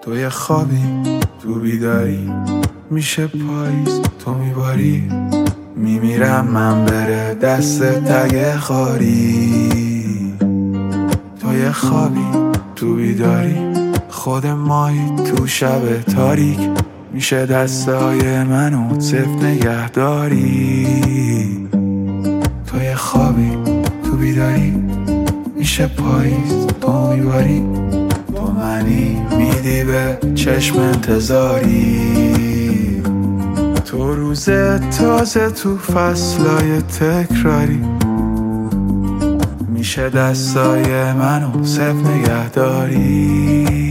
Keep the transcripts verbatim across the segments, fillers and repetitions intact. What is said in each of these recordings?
تو یه خوابی تو بیداری، میشه پاییز تو میباری، میمیرم من بره دست تگ خاری. تو یه خوابی تو بیداری، خود مایی تو شب تاریک، میشه دستای منو صرف نگهداری. تو یه خوابی تو بیداری، میشه پاییز تو میباری، تو منی میدی به چشم انتظاری. تو روز تازه تو فصلای تکراری، میشه دستای منو صرف نگهداری.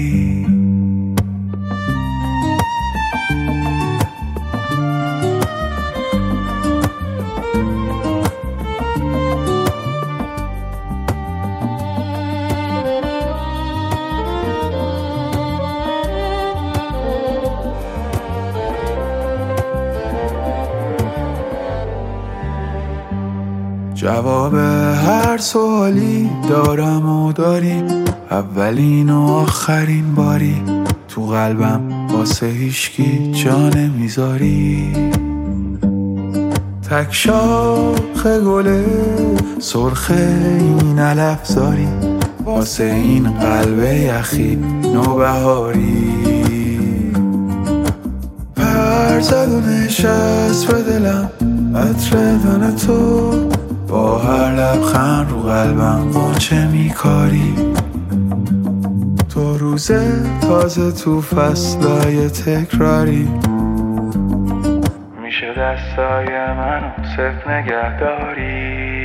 جواب هر سوالی دارم و داری، اولین و آخرین باری تو قلبم واسه هیچکی جا نمیذاری. تک شاخ گله سرخ این علفزاری، واسه این قلب یخی نوبهاری. پر زد و نشست به دلم عطر دن تو، با هر لبخند رو قلبم غنچه میکاری. تو روز تازه تو فصلای تکراری، میشه دستای منو صرف نگهداری.